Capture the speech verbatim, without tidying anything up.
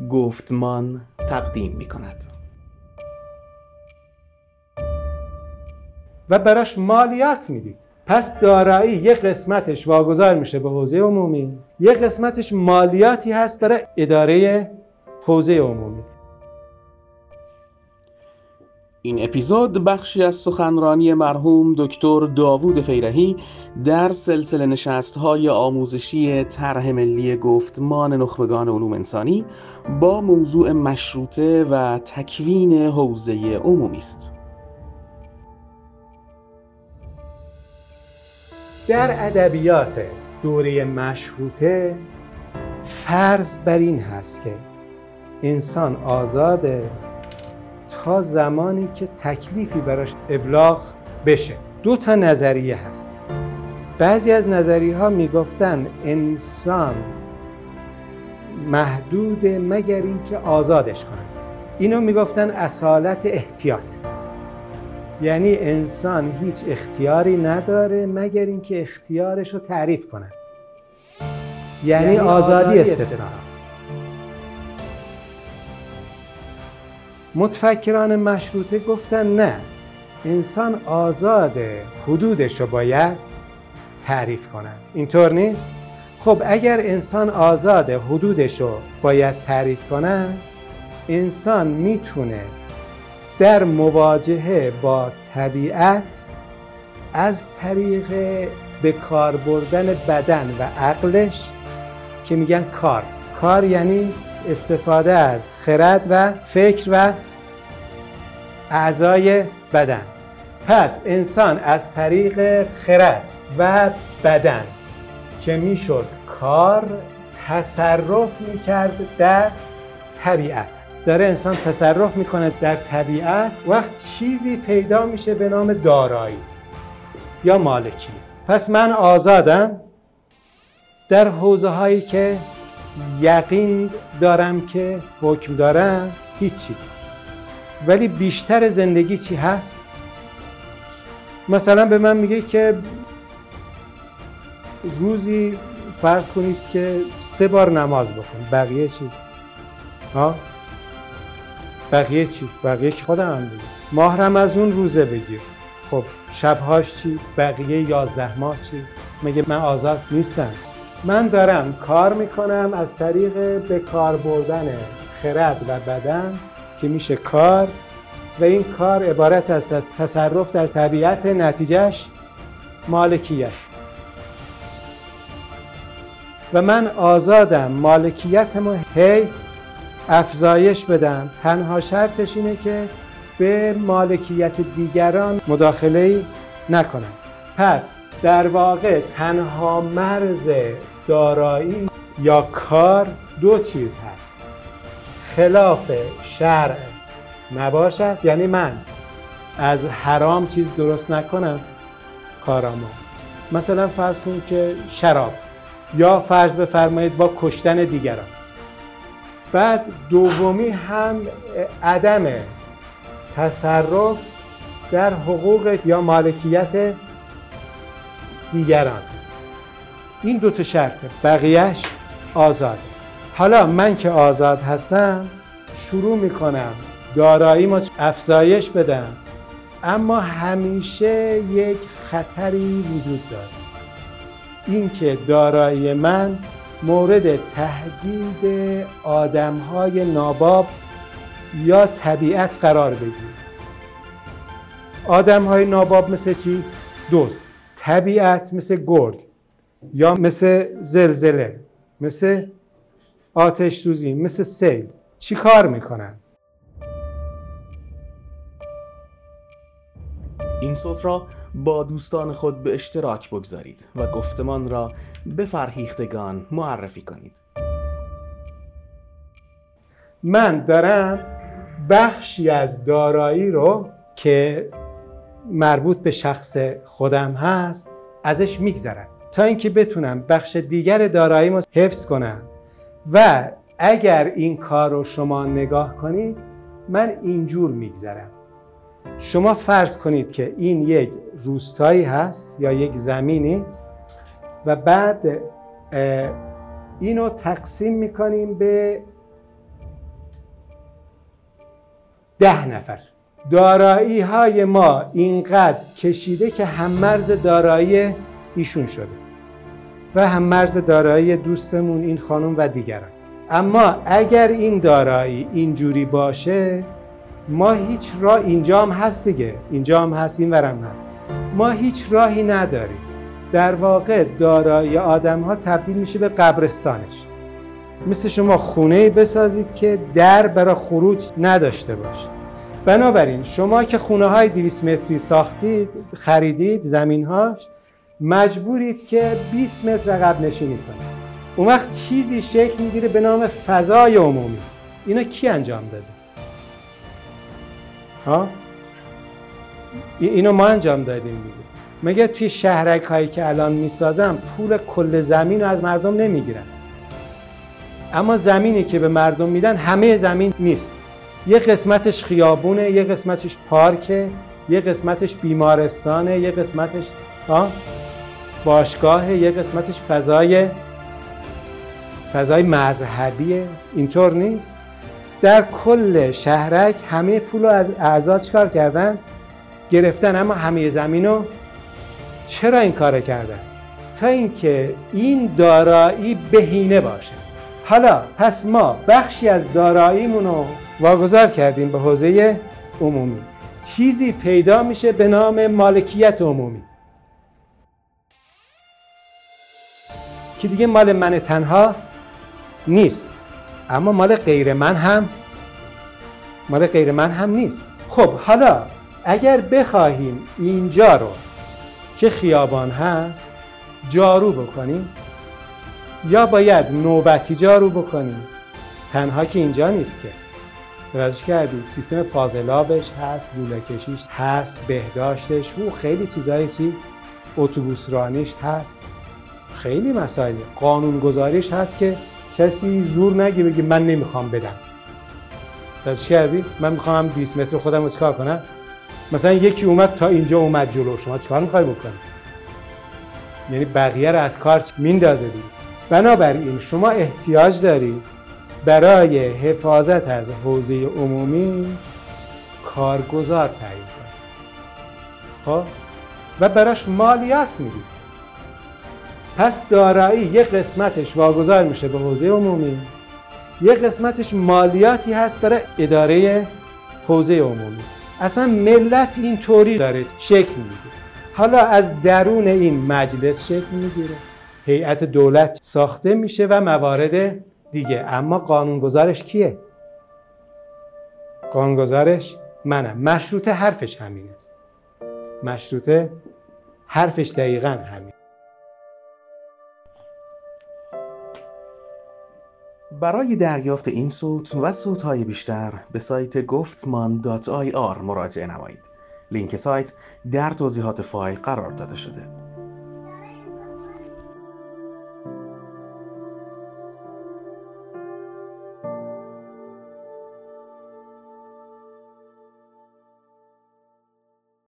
گفتمان تقدیم می کند. و براش مالیات میدید. پس دارایی یک قسمتش واگذار میشه به حوزه عمومی، یک قسمتش مالیاتی هست برای اداره حوزه عمومی. این اپیزود بخشی از سخنرانی مرحوم دکتر داوود فیرحی در سلسله نشست‌های آموزشی طرح ملی گفتمان نخبگان علوم انسانی با موضوع مشروطه و تکوین حوزه عمومی است. در ادبیات دوره مشروطه فرض بر این هست که انسان آزاده تا زمانی که تکلیفی براش ابلاغ بشه. دو تا نظریه هست. بعضی از نظریه ها میگفتن انسان محدوده مگر اینکه آزادش کنن. اینو میگفتن اصالت احتیاط، یعنی انسان هیچ اختیاری نداره مگر اینکه اختیارش رو تعریف کنن، یعنی, یعنی آزادی استثناست. متفکران مشروطه گفتن نه، انسان آزاده، حدودش رو باید تعریف کنن. اینطور نیست؟ خب اگر انسان آزاده، حدودش رو باید تعریف کنن، انسان میتونه در مواجهه با طبیعت از طریق به کار بردن بدن و عقلش که میگن کار کار یعنی استفاده از خرد و فکر و اعضای بدن. پس انسان از طریق خرد و بدن که میشد کار تصرف میکرد در طبیعت. داره انسان تصرف میکنه در طبیعت، وقت چیزی پیدا میشه به نام دارایی یا مالکی. پس من آزادم در حوزه هایی که یقین دارم که حکم دارم، هیچی. ولی بیشتر زندگی چی هست؟ مثلا به من میگه که روزی فرض کنید که سه بار نماز بکن، بقیه چی؟ ها؟ بقیه چی؟ بقیه که خودم هم بگیر. ماه رمضان روزه بگیر. خب شبهاش چی؟ بقیه یازده ماه چی؟ مگه من آزاد نیستم؟ من دارم کار میکنم از طریق به کار بردن خرد و بدن که میشه کار، و این کار عبارت است از تصرف در طبیعت، نتیجهش مالکیت. و من آزادم مالکیتمو هی افزایش بدم، تنها شرطش اینه که به مالکیت دیگران مداخله نکنم. پس در واقع تنها مرز دارایی یا کار دو چیز هست: خلاف شرع نباشد، یعنی من از حرام چیز درست نکنم کارامو، مثلا فرض کن که شراب، یا فرض بفرمایید با کشتن دیگران. بعد دومی هم عدم تصرف در حقوق یا مالکیت دیگران است. این دو تا شرطه، بقیهش آزاده. حالا من که آزاد هستم شروع میکنم داراییمو افزایش بدم، اما همیشه یک خطری وجود داره، این که دارایی من مورد تهدید آدم‌های ناباب یا طبیعت قرار بگیره. آدم‌های ناباب مثل چی؟ دوست. طبیعت مثل گرگ یا مثل زلزله، مثل آتش سوزی، مثل سیل. چی کار میکنن؟ این صوت را با دوستان خود به اشتراک بگذارید و گفتمان را به فرهیختگان معرفی کنید. من دارم بخشی از دارایی رو که مربوط به شخص خودم هست ازش میگذرم تا اینکه بتونم بخش دیگر داراییمو حفظ کنم. و اگر این کار رو شما نگاه کنید، من اینجور میگذرم. شما فرض کنید که این یک روستایی هست یا یک زمینی و بعد اینو تقسیم میکنیم به ده نفر. دارایی های ما اینقدر کشیده که هم مرز دارایی ایشون شده و هم مرز دارایی دوستمون این خانم و دیگران. اما اگر این دارایی اینجوری باشه، ما هیچ راه، اینجا هم هست دیگه، اینجا هم هست، این ورم هست، ما هیچ راهی نداریم. در واقع دارایی آدم ها تبدیل میشه به قبرستانش. مثل شما خونه‌ای بسازید که در برای خروج نداشته باشه. بنابراین شما که خونه های دویست متری ساختید، خریدید زمینهاش، مجبورید که بیست متر عقب نشینی کنید. اون وقت چیزی شکل میگیره به نام فضای عمومی. اینو کی انجام داده؟ ها؟ اینو ما انجام دادیم دیگه. مگه توی شهرک هایی که الان میسازن پول کل زمین رو از مردم نمیگیرن؟ اما زمینی که به مردم میدن همه زمین نیست. یه قسمتش خیابونه، یه قسمتش پارکه، یه قسمتش بیمارستانه، یه قسمتش ها باشگاهه، یه قسمتش فضای فضای مذهبیه. اینطور نیست. در کل شهرک همه پول رو از اعضا چکار کردن؟ گرفتن. اما همه زمینو چرا این کار کردن؟ تا اینکه این دارایی بهینه باشه. حالا پس ما بخشی از داراییمون رو واگذار کردیم به حوزه عمومی. چیزی پیدا میشه به نام مالکیت عمومی که دیگه مال من تنها نیست، اما مال غیر من هم مال غیر من هم نیست. خب حالا اگر بخواهیم اینجا رو که خیابان هست جارو بکنیم، یا باید نوبتی جارو بکنیم، تنها که اینجا نیست که توجه کردید، سیستم فاضلابش هست، لوله کشیش هست، بهداشتش و خیلی چیزایی، چی اتوبوس رانیش هست، خیلی مسائل، قانون گذاریش هست که کسی زور نگه بگه من نمیخوام بدم. توجه کردید؟ من میخوام بیست متر خودم رو چکار کنم؟ مثلا یکی اومد تا اینجا اومد جلو، شما چیکار میخوای بکنی؟ یعنی بقیه رو از کار میندازه دیگه. بنابراین شما احتیاج دارید برای حفاظت از حوزه عمومی کارگزار تعیین کنید. خب و براش مالیات میدید. پس دارایی یه قسمتش واگذار میشه به حوزه عمومی، یه قسمتش مالیاتی هست برای اداره حوزه عمومی. اصلا ملت این طوری داره شکل میگیره. حالا از درون این مجلس شکل میگیره، هیئت دولت ساخته میشه و موارد دیگه. اما قانونگذارش کیه؟ قانونگذارش منم. مشروطه حرفش همینه. مشروطه حرفش دقیقاً همینه. برای دریافت این صوت و صوت‌های بیشتر به سایت گفتمان دات آی آر مراجعه نمایید. لینک سایت در توضیحات فایل قرار داده شده.